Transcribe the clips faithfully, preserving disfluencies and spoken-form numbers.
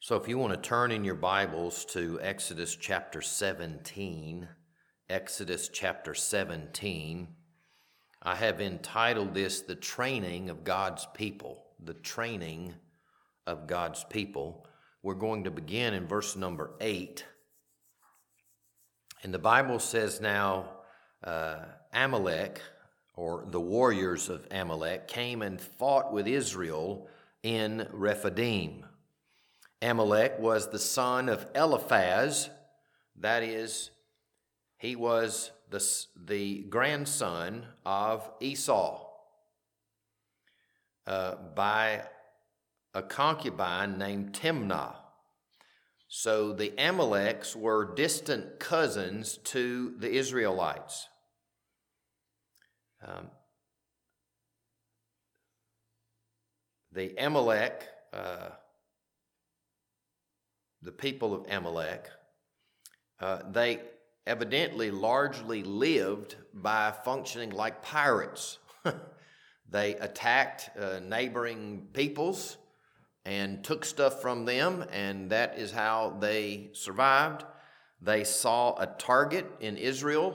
So if you want to turn in your Bibles to Exodus chapter seventeen, Exodus chapter seventeen, I have entitled this, The Training of God's People. The Training of God's People. We're going to begin in verse number eight. And the Bible says now, uh, Amalek, or the warriors of Amalek, came and fought with Israel in Rephidim. Amalek was the son of Eliphaz, that is, he was the, the grandson of Esau uh, by a concubine named Timnah. So the Amaleks were distant cousins to the Israelites. Um, the Amalek... Uh, The people of Amalek, uh, they evidently largely lived by functioning like pirates. They attacked uh, neighboring peoples and took stuff from them, and that is how they survived. They saw a target in Israel,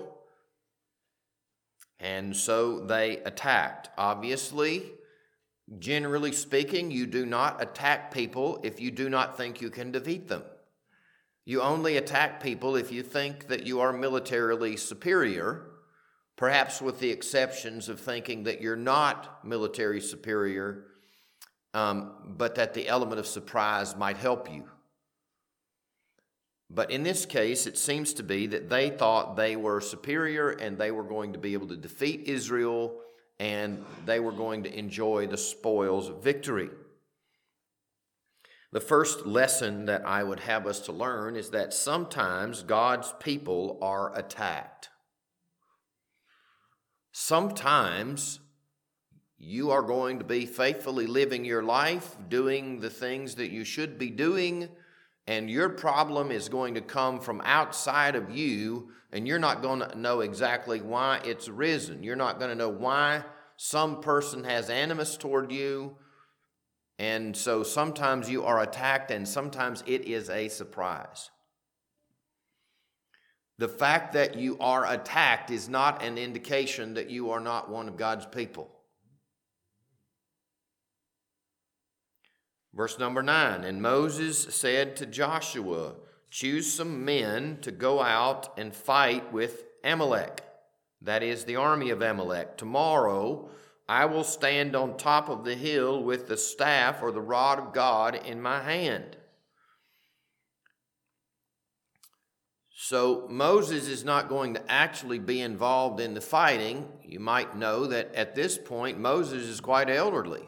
and so they attacked. Obviously, generally speaking, you do not attack people if you do not think you can defeat them. You only attack people if you think that you are militarily superior, perhaps with the exceptions of thinking that you're not military superior, um, but that the element of surprise might help you. But in this case, it seems to be that they thought they were superior and they were going to be able to defeat Israel, and they were going to enjoy the spoils of victory. The first lesson that I would have us to learn is that sometimes God's people are attacked. Sometimes you are going to be faithfully living your life, doing the things that you should be doing, and your problem is going to come from outside of you, and you're not going to know exactly why it's arisen. You're not going to know why some person has animus toward you, and so sometimes you are attacked, and sometimes it is a surprise. The fact that you are attacked is not an indication that you are not one of God's people. Verse number nine, and Moses said to Joshua, choose some men to go out and fight with Amalek, that is the army of Amalek. Tomorrow I will stand on top of the hill with the staff or the rod of God in my hand. So Moses is not going to actually be involved in the fighting. You might know that at this point Moses is quite elderly.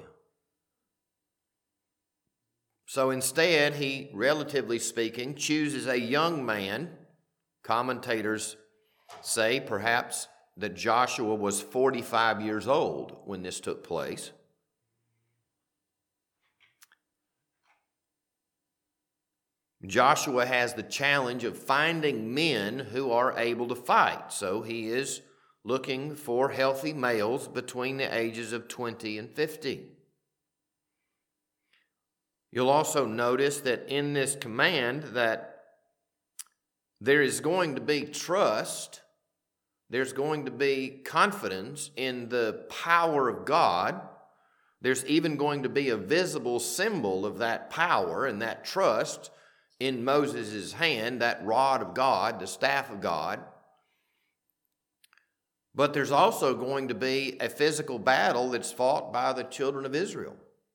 So instead, he, relatively speaking, chooses a young man. Commentators say perhaps that Joshua was forty-five years old when this took place. Joshua has the challenge of finding men who are able to fight. So he is looking for healthy males between the ages of twenty and fifty. You'll also notice that in this command that there is going to be trust, there's going to be confidence in the power of God. There's even going to be a visible symbol of that power and that trust in Moses' hand, that rod of God, the staff of God. But there's also going to be a physical battle that's fought by the children of Israel.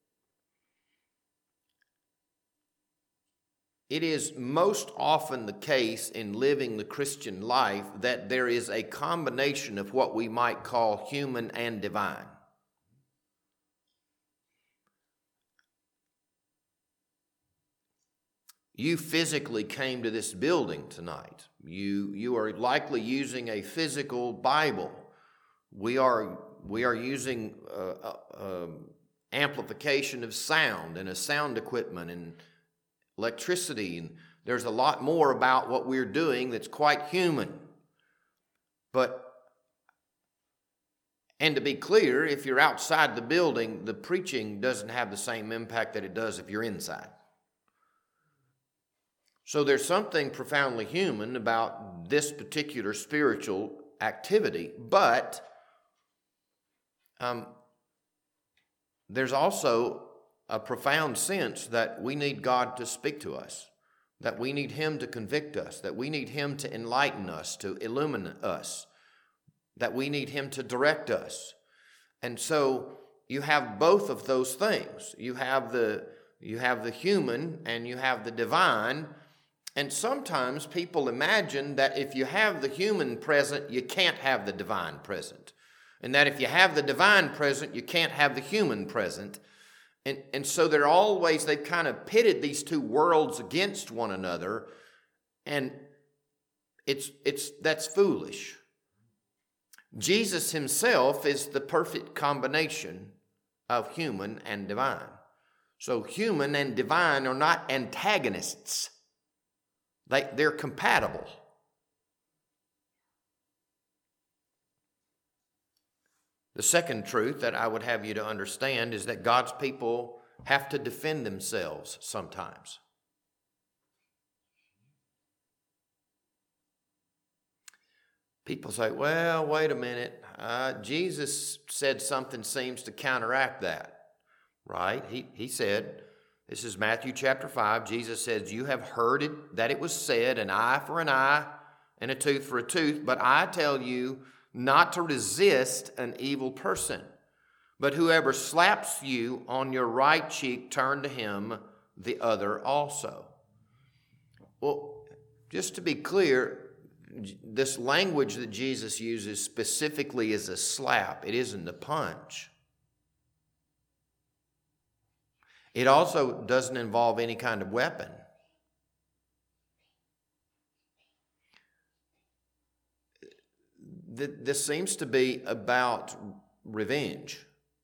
It is most often the case in living the Christian life that there is a combination of what we might call human and divine. You physically came to this building tonight. You, you are likely using a physical Bible. We are, we are using uh, uh, amplification of sound and a sound equipment and electricity, and there's a lot more about what we're doing that's quite human. But, and to be clear, if you're outside the building, the preaching doesn't have the same impact that it does if you're inside. So there's something profoundly human about this particular spiritual activity, but um, there's also a profound sense that we need God to speak to us, that we need Him to convict us, that we need Him to enlighten us, to illumine us, that we need Him to direct us. And so you have both of those things. You have the, you have the human and you have the divine. And sometimes people imagine that if you have the human present, you can't have the divine present. And that if you have the divine present, you can't have the human present. And, and so they're always, they've kind of pitted these two worlds against one another. And it's, it's, that's foolish. Jesus Himself is the perfect combination of human and divine. So human and divine are not antagonists. They, they're compatible. The second truth that I would have you to understand is that God's people have to defend themselves sometimes. People say, well, wait a minute. Uh, Jesus said something seems to counteract that, right? He, he said, this is Matthew chapter five. Jesus says, you have heard it, that it was said, an eye for an eye and a tooth for a tooth. But I tell you not to resist an evil person. But whoever slaps you on your right cheek, turn to him the other also. Well, just to be clear, this language that Jesus uses specifically is a slap. It isn't a punch. It also doesn't involve any kind of weapon. This seems to be about revenge.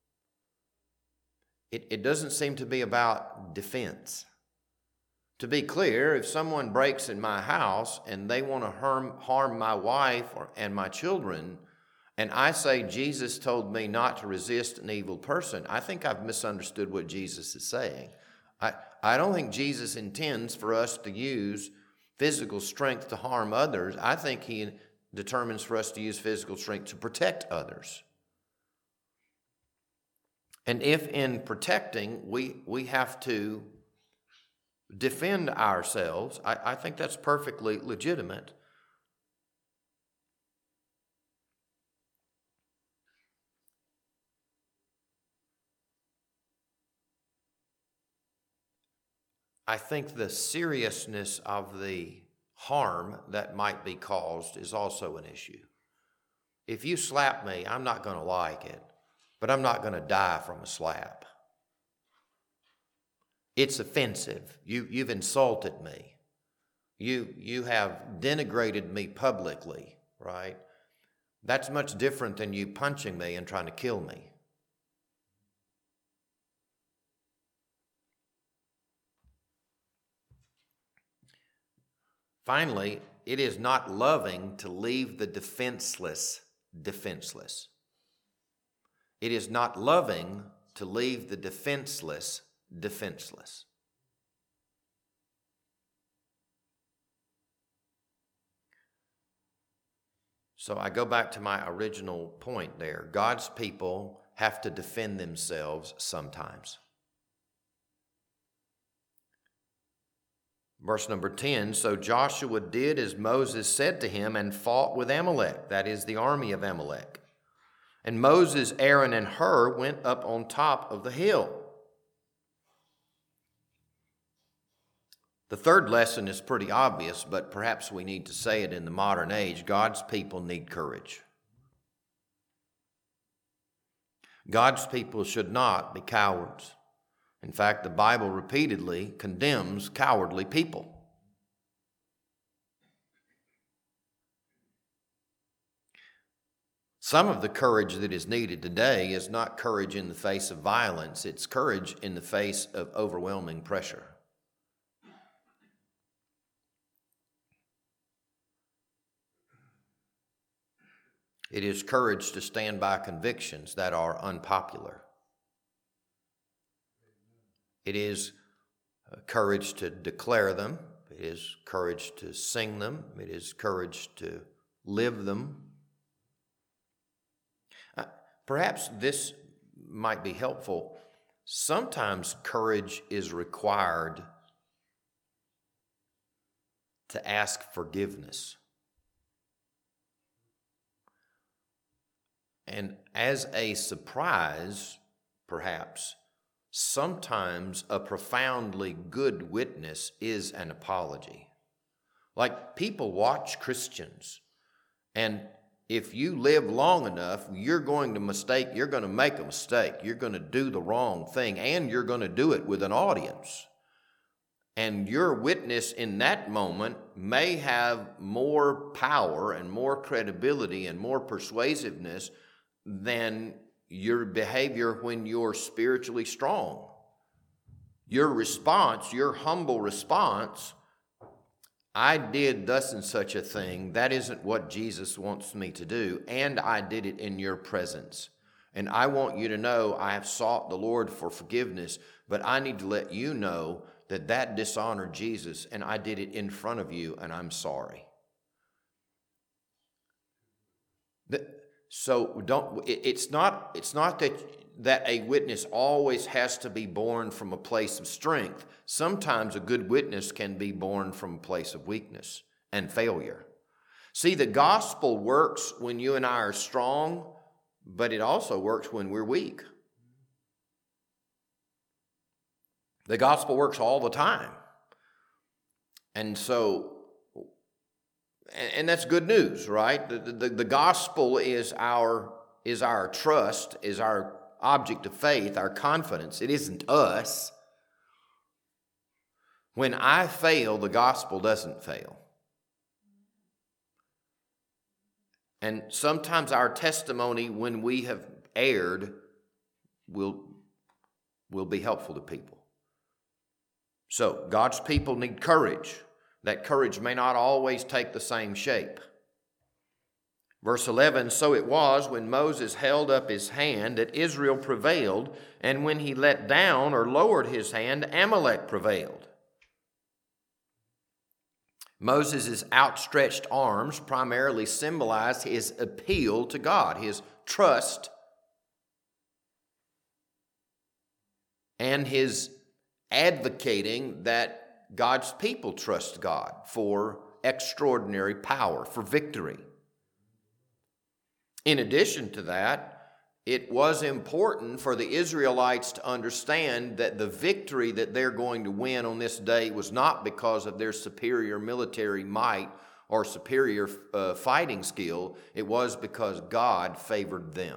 It, it doesn't seem to be about defense. To be clear, if someone breaks in my house and they want to harm, harm my wife or, and my children, and I say Jesus told me not to resist an evil person, I think I've misunderstood what Jesus is saying. I, I don't think Jesus intends for us to use physical strength to harm others. I think He determines for us to use physical strength to protect others. And if in protecting we, we have to defend ourselves, I, I think that's perfectly legitimate. I think the seriousness of the harm that might be caused is also an issue. If you slap me, I'm not going to like it, but I'm not going to die from a slap. It's offensive. You, you've insulted me. You, you have denigrated me publicly, right? That's much different than you punching me and trying to kill me. Finally, it is not loving to leave the defenseless defenseless. It is not loving to leave the defenseless defenseless. So I go back to my original point there. God's people have to defend themselves sometimes. Verse number ten, so Joshua did as Moses said to him and fought with Amalek, that is the army of Amalek. And Moses, Aaron, and Hur went up on top of the hill. The third lesson is pretty obvious, but perhaps we need to say it in the modern age. God's people need courage. God's people should not be cowards. In fact, the Bible repeatedly condemns cowardly people. Some of the courage that is needed today is not courage in the face of violence, it's courage in the face of overwhelming pressure. It is courage to stand by convictions that are unpopular. It is courage to declare them. It is courage to sing them. It is courage to live them. Uh, perhaps this might be helpful. Sometimes courage is required to ask forgiveness. And as a surprise, perhaps, sometimes a profoundly good witness is an apology. Like, people watch Christians, and if you live long enough, you're going to mistake, you're going to make a mistake, you're going to do the wrong thing, and you're going to do it with an audience. And your witness in that moment may have more power and more credibility and more persuasiveness than your behavior when you're spiritually strong. Your response, your humble response, I did thus and such a thing, that isn't what Jesus wants me to do, and I did it in your presence. And I want you to know I have sought the Lord for forgiveness, but I need to let you know that that dishonored Jesus, and I did it in front of you, and I'm sorry. The, So don't. It's not. It's not that that a witness always has to be born from a place of strength. Sometimes a good witness can be born from a place of weakness and failure. See, the gospel works when you and I are strong, but it also works when we're weak. The gospel works all the time, and so. And that's good news, right? The, the, the gospel is our, is our trust, is our object of faith, our confidence. It isn't us. When I fail, the gospel doesn't fail. And sometimes our testimony when we have erred will, will be helpful to people. So God's people need courage. That courage may not always take the same shape. Verse eleven, so it was when Moses held up his hand that Israel prevailed, and when he let down or lowered his hand, Amalek prevailed. Moses' outstretched arms primarily symbolized his appeal to God, his trust, and his advocating that God's people trust God for extraordinary power, for victory. In addition to that, it was important for the Israelites to understand that the victory that they're going to win on this day was not because of their superior military might or superior uh, fighting skill. It was because God favored them.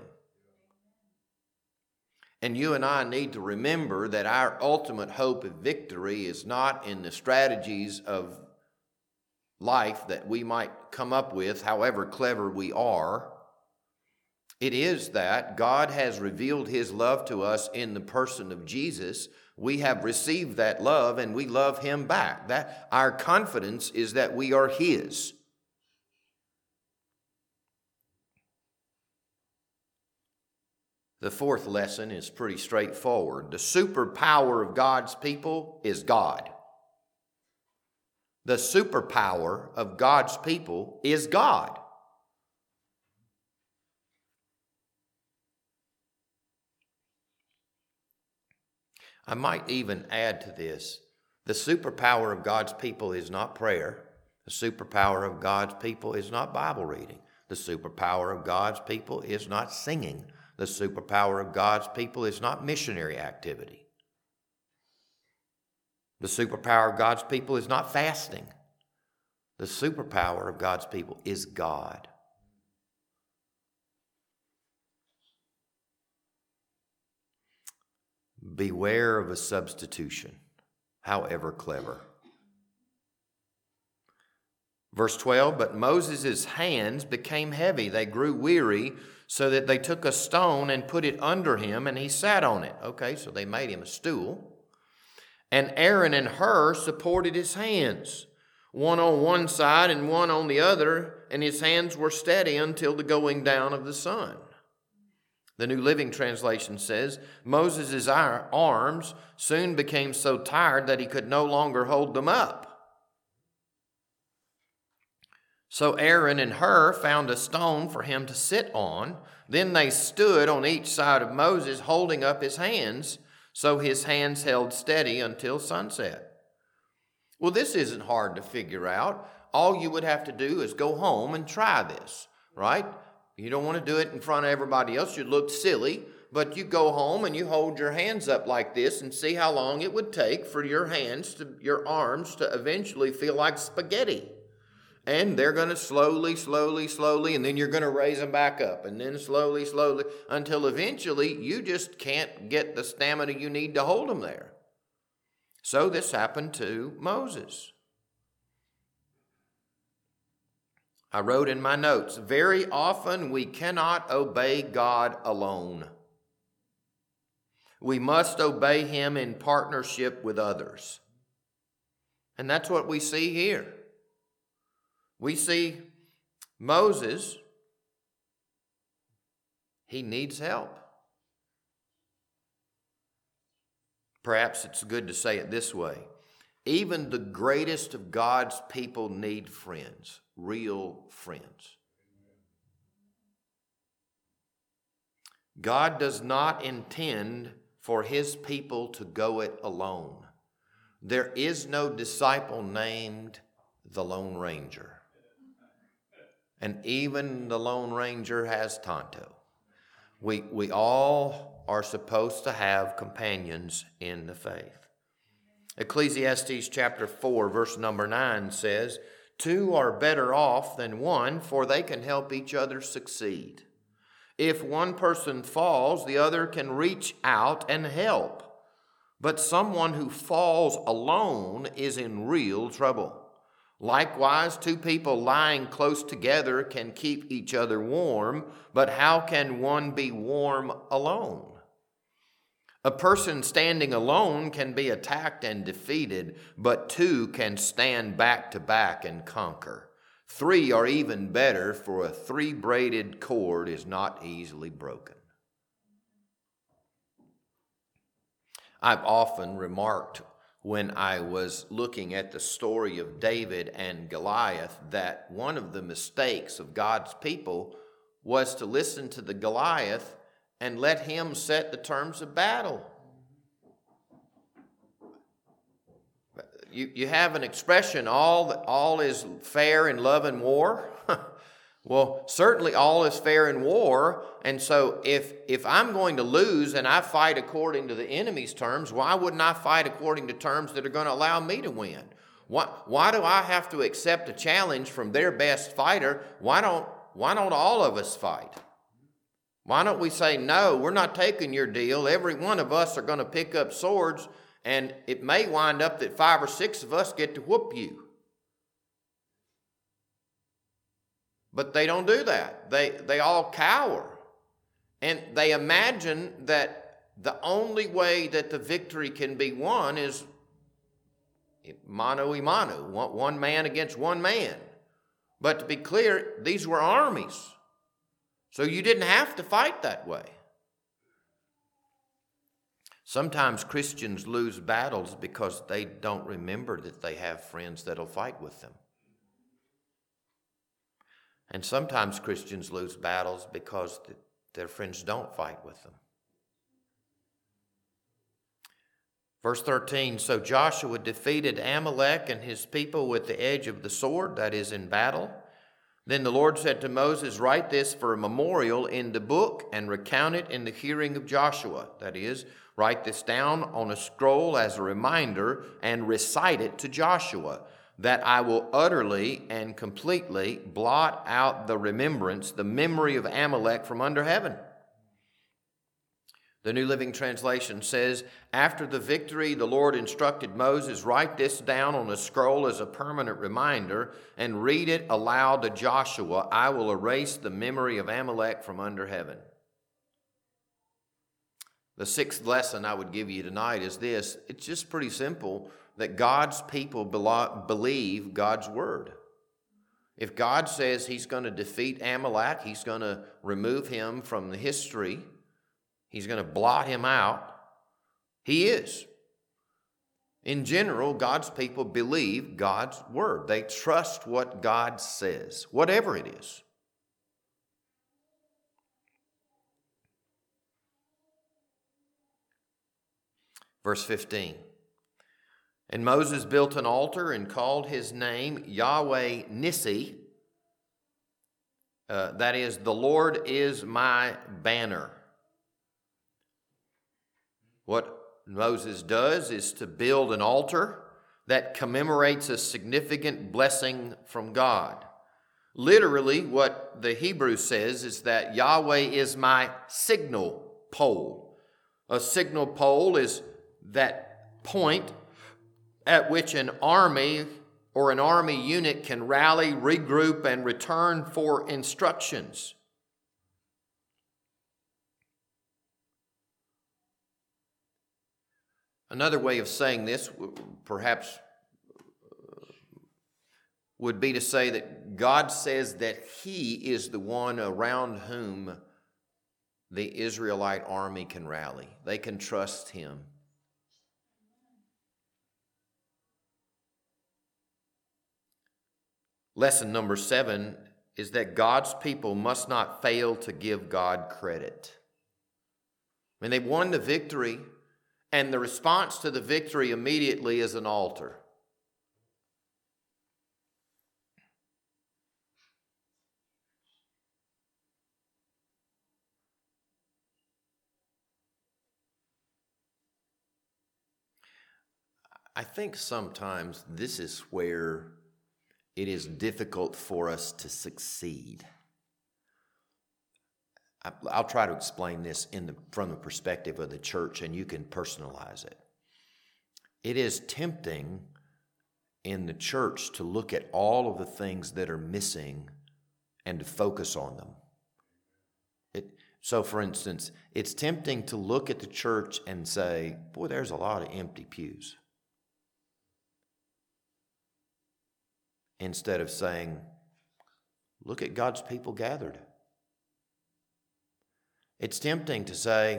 And you and I need to remember that our ultimate hope of victory is not in the strategies of life that we might come up with, however clever we are. It is that God has revealed his love to us in the person of Jesus. We have received that love and we love him back. That our confidence is that we are his. The fourth lesson is pretty straightforward. The superpower of God's people is God. The superpower of God's people is God. I might even add to this. The superpower of God's people is not prayer. The superpower of God's people is not Bible reading. The superpower of God's people is not singing. The superpower of God's people is not missionary activity. The superpower of God's people is not fasting. The superpower of God's people is God. Beware of a substitution, however clever. Verse twelve, but Moses' hands became heavy. They grew weary, so that they took a stone and put it under him, and he sat on it. Okay, so they made him a stool. And Aaron and Hur supported his hands, one on one side and one on the other, and his hands were steady until the going down of the sun. The New Living Translation says, Moses' arms soon became so tired that he could no longer hold them up. So Aaron and Hur found a stone for him to sit on. Then they stood on each side of Moses, holding up his hands, so his hands held steady until sunset. Well, this isn't hard to figure out. All you would have to do is go home and try this, right? You don't want to do it in front of everybody else. You'd look silly, but you go home and you hold your hands up like this and see how long it would take for your hands, to your arms to eventually feel like spaghetti. And they're going to slowly, slowly, slowly, and then you're going to raise them back up, and then slowly, slowly, until eventually you just can't get the stamina you need to hold them there. So this happened to Moses. I wrote in my notes, very often we cannot obey God alone. We must obey him in partnership with others. And that's what we see here. We see Moses, he needs help. Perhaps it's good to say it this way. Even the greatest of God's people need friends, real friends. God does not intend for his people to go it alone. There is no disciple named the Lone Ranger. And even the Lone Ranger has Tonto. We, we all are supposed to have companions in the faith. Ecclesiastes chapter four, verse number nine says, two are better off than one, for they can help each other succeed. If one person falls, the other can reach out and help. But someone who falls alone is in real trouble. Likewise, two people lying close together can keep each other warm, but how can one be warm alone? A person standing alone can be attacked and defeated, but two can stand back to back and conquer. Three are even better, for a three-braided cord is not easily broken. I've often remarked when I was looking at the story of David and Goliath that one of the mistakes of God's people was to listen to the Goliath and let him set the terms of battle. You, you have an expression, all, all is fair in love and war. Well, certainly all is fair in war, and so if if I'm going to lose and I fight according to the enemy's terms, why wouldn't I fight according to terms that are going to allow me to win? Why, why do I have to accept a challenge from their best fighter? Why don't why don't all of us fight? Why don't we say, no, we're not taking your deal. Every one of us are going to pick up swords, and it may wind up that five or six of us get to whoop you. But they don't do that. They, they all cower. And they imagine that the only way that the victory can be won is mano a mano, one man against one man. But to be clear, these were armies. So you didn't have to fight that way. Sometimes Christians lose battles because they don't remember that they have friends that'll fight with them. And sometimes Christians lose battles because their friends don't fight with them. Verse thirteen, so Joshua defeated Amalek and his people with the edge of the sword, that is, in battle. Then the Lord said to Moses, write this for a memorial in the book and recount it in the hearing of Joshua. That is, write this down on a scroll as a reminder and recite it to Joshua, that I will utterly and completely blot out the remembrance, the memory of Amalek from under heaven. The New Living Translation says, after the victory, the Lord instructed Moses, write this down on a scroll as a permanent reminder and read it aloud to Joshua. I will erase the memory of Amalek from under heaven. The sixth lesson I would give you tonight is this. It's just pretty simple, that God's people believe God's word. If God says he's going to defeat Amalek, he's going to remove him from the history, he's going to blot him out, he is. In general, God's people believe God's word. They trust what God says, whatever it is. Verse fifteen. And Moses built an altar and called his name Yahweh Nissi. Uh, that is, the Lord is my banner. What Moses does is to build an altar that commemorates a significant blessing from God. Literally, what the Hebrew says is that Yahweh is my signal pole. A signal pole is that point at which an army or an army unit can rally, regroup, and return for instructions. Another way of saying this, perhaps, would be to say that God says that He is the one around whom the Israelite army can rally. They can trust Him. Lesson number seven is that God's people must not fail to give God credit. I mean, they won the victory, and the response to the victory immediately is an altar. I think sometimes this is where it is difficult for us to succeed. I'll try to explain this in the, from the perspective of the church, and you can personalize it. It is tempting in the church to look at all of the things that are missing and to focus on them. It, so, for instance, it's tempting to look at the church and say, boy, there's a lot of empty pews. Instead of saying, look at God's people gathered. It's tempting to say,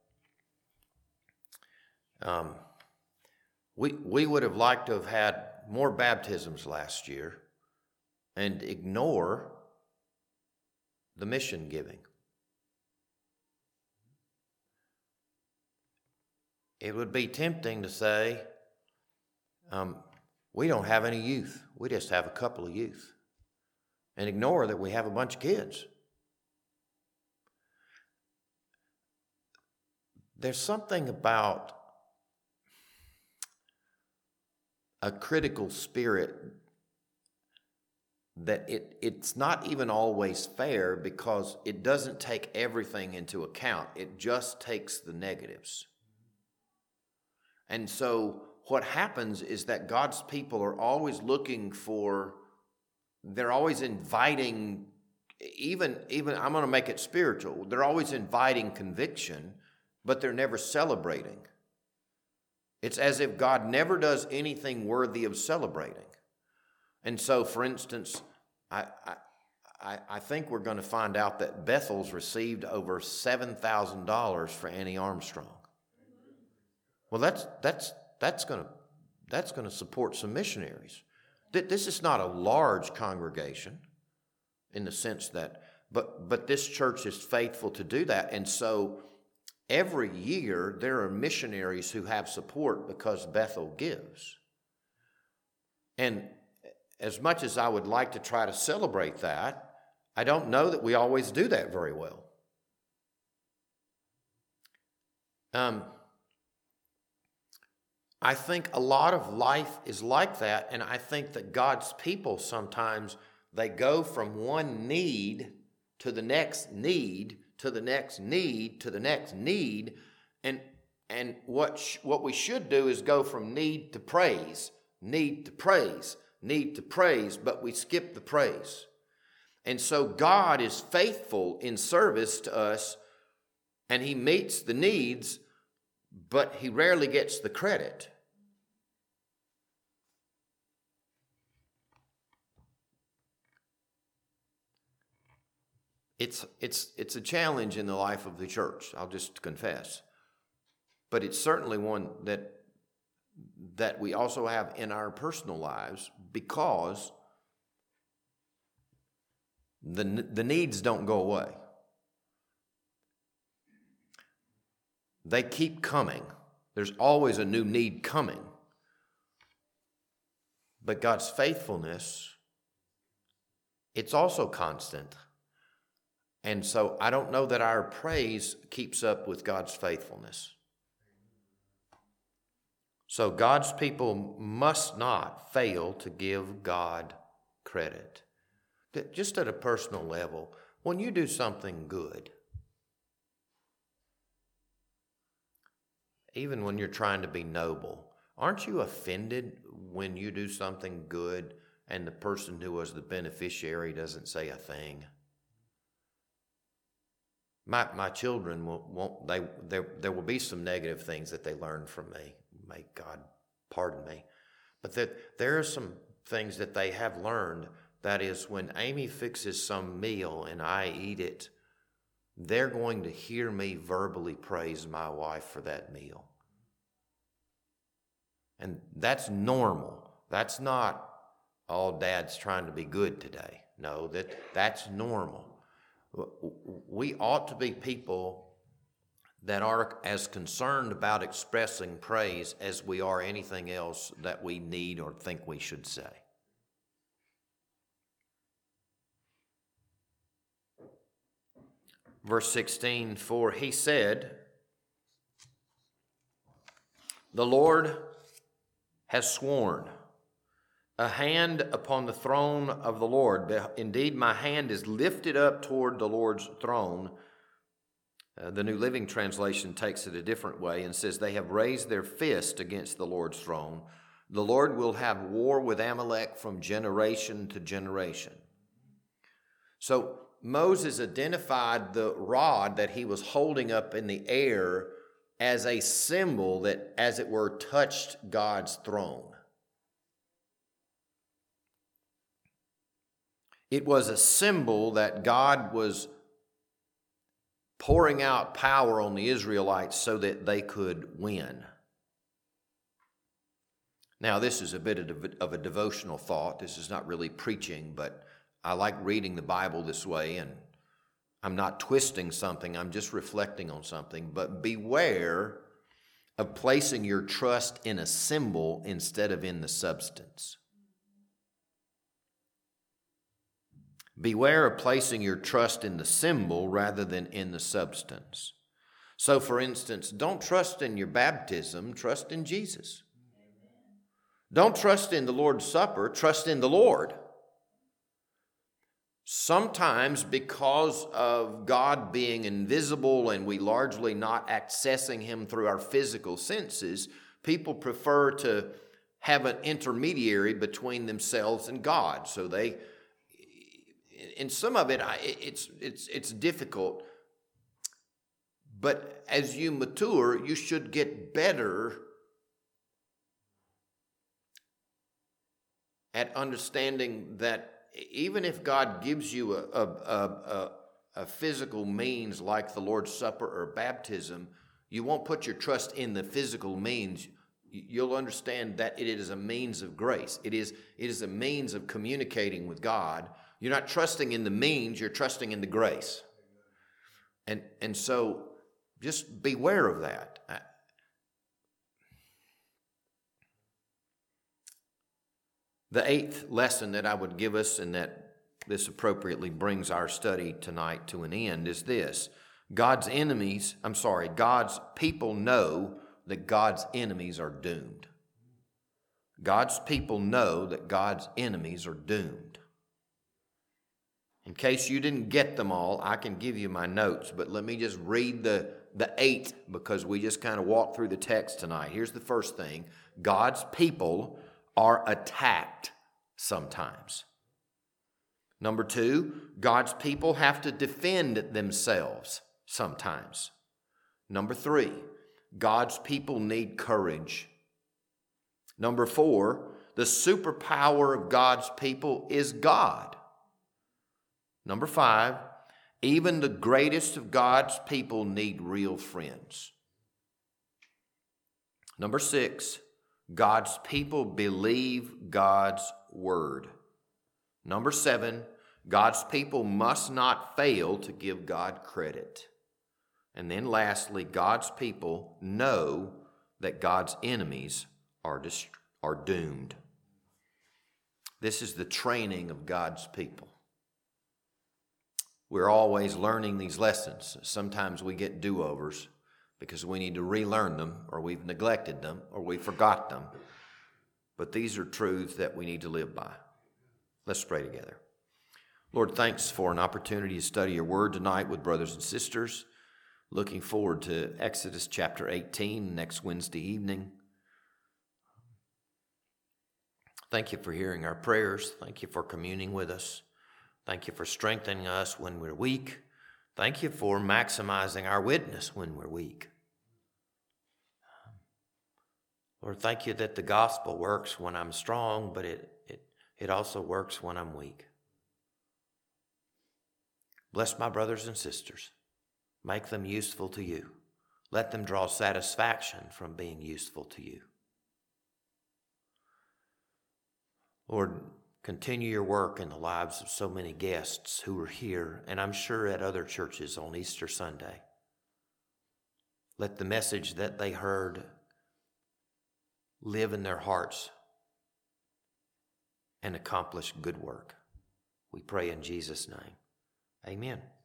um, we, we would have liked to have had more baptisms last year and ignore the mission giving. It would be tempting to say, um, we don't have any youth. We just have a couple of youth. And ignore that we have a bunch of kids. There's something about a critical spirit that it, it's not even always fair because it doesn't take everything into account. It just takes the negatives. And so what happens is that God's people are always looking for, they're always inviting, even, even I'm going to make it spiritual, they're always inviting conviction, but they're never celebrating. It's as if God never does anything worthy of celebrating. And so, for instance, I, I, I think we're going to find out that Bethel's received over seven thousand dollars for Annie Armstrong. Well, that's that's that's going to that's going to support some missionaries. This is not a large congregation in the sense that, but but this church is faithful to do that, and so every year there are missionaries who have support because Bethel gives. And as much as I would like to try to celebrate that, I don't know that we always do that very well. Um, I think a lot of life is like that, and I think that God's people sometimes, they go from one need to the next need, to the next need, to the next need, and and what sh- what we should do is go from need to praise, need to praise, need to praise, but we skip the praise. And so God is faithful in service to us, and He meets the needs, but He rarely gets the credit. It's it's it's a challenge in the life of the church, I'll just confess. But it's certainly one that that we also have in our personal lives, because the, the needs don't go away. They keep coming. There's always a new need coming. But God's faithfulness, it's also constant. And so I don't know that our praise keeps up with God's faithfulness. So God's people must not fail to give God credit. Just at a personal level, when you do something good, even when you're trying to be noble, aren't you offended when you do something good and the person who was the beneficiary doesn't say a thing? My my children will, won't they there there will be some negative things that they learn from me. May God pardon me, but that there are some things that they have learned. That is, when Amy fixes some meal and I eat it, they're going to hear me verbally praise my wife for that meal. And that's normal. That's not, oh, Dad's trying to be good today. No, that that's normal. We ought to be people that are as concerned about expressing praise as we are anything else that we need or think we should say. Verse sixteen, for he said, the Lord has sworn, a hand upon the throne of the Lord. Indeed, my hand is lifted up toward the Lord's throne. Uh, the New Living Translation takes it a different way and says, they have raised their fist against the Lord's throne. The Lord will have war with Amalek from generation to generation. So Moses identified the rod that he was holding up in the air as a symbol that, as it were, touched God's throne. It was a symbol that God was pouring out power on the Israelites so that they could win. Now, this is a bit of a devotional thought. This is not really preaching, but I like reading the Bible this way, and I'm not twisting something, I'm just reflecting on something. But beware of placing your trust in a symbol instead of in the substance. Beware of placing your trust in the symbol rather than in the substance. So, for instance, don't trust in your baptism, trust in Jesus. Don't trust in the Lord's Supper, trust in the Lord. Sometimes, because of God being invisible and we largely not accessing Him through our physical senses, people prefer to have an intermediary between themselves and God. So they, in some of it, it's it's it's difficult. But as you mature, you should get better at understanding that even if God gives you a, a, a, a physical means like the Lord's Supper or baptism, you won't put your trust in the physical means. You'll understand that it is a means of grace. It is, it is a means of communicating with God. You're not trusting in the means, you're trusting in the grace. And, and so just beware of that. The eighth lesson that I would give us, and that this appropriately brings our study tonight to an end, is this. God's enemies, I'm sorry, God's people know that God's enemies are doomed. God's people know that God's enemies are doomed. In case you didn't get them all, I can give you my notes, but let me just read the, the eight because we just kind of walked through the text tonight. Here's the first thing. God's people are attacked sometimes. Number two, God's people have to defend themselves sometimes. Number three, God's people need courage. Number four, the superpower of God's people is God. Number five, even the greatest of God's people need real friends. Number six, God's people believe God's word. Number seven, God's people must not fail to give God credit. And then lastly, God's people know that God's enemies are, dist- are doomed. This is the training of God's people. We're always learning these lessons. Sometimes we get do-overs because we need to relearn them, or we've neglected them, or we forgot them. But these are truths that we need to live by. Let's pray together. Lord, thanks for an opportunity to study your word tonight with brothers and sisters. Looking forward to Exodus chapter eighteen next Wednesday evening. Thank you for hearing our prayers. Thank you for communing with us. Thank you for strengthening us when we're weak. Thank you for maximizing our witness when we're weak. Lord, thank you that the gospel works when I'm strong, but it, it, it also works when I'm weak. Bless my brothers and sisters. Make them useful to you. Let them draw satisfaction from being useful to you. Lord, continue your work in the lives of so many guests who are here, and I'm sure at other churches on Easter Sunday. Let the message that they heard live in their hearts and accomplish good work. We pray in Jesus' name. Amen.